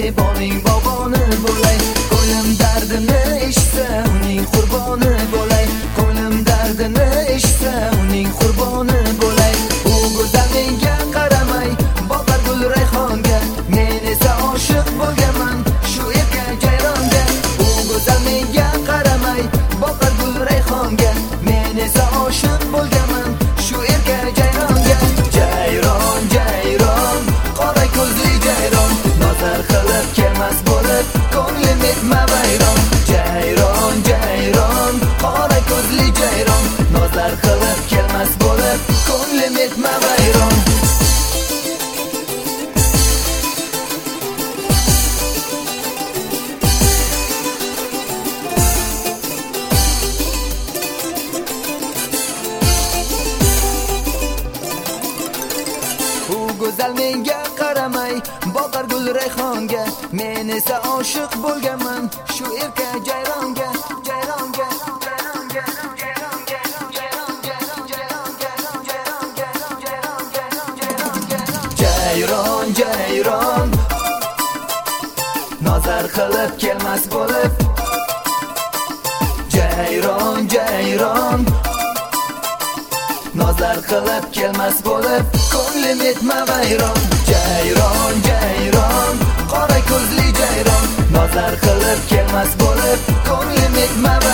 deb oling bog'boni bo'lay. Ko'nglim dardini eshitsa uning qurboni bo'lay. Ko'nglim dardini eshitsa uning qurboni bo'lay. U go'zal menga qaramay boqar gul rayhonga, men esa oshiq bo'lganman shu erkak jayronga. U go'zal menga qaramay boqar gul rayhonga, men esa oshiq bo'lganman shu erkak jayronga. Jayron jayron qora ko'zli jayron, nazar qilib kelmas bo'lib ko'nglim etma vayron. Jayron jayron qora ko'zli jayron, nazar qilib kelmas bo'lib ko'nglim etma vayron. U go'zal menga qaramay boqar gul rayhonga, men esa oshiq bo'lganman shu erkak jayronga. Jayronga jayronga jayronga jayron jayron nazar qilib kelmas bo'lib. Jayron jayron nazar qilib kelmas bo'lib ko'nglim etma vayron. Jayron jayron qora ko'zli jayron, nazar qilib kelmas bo'lib ko'nglim etma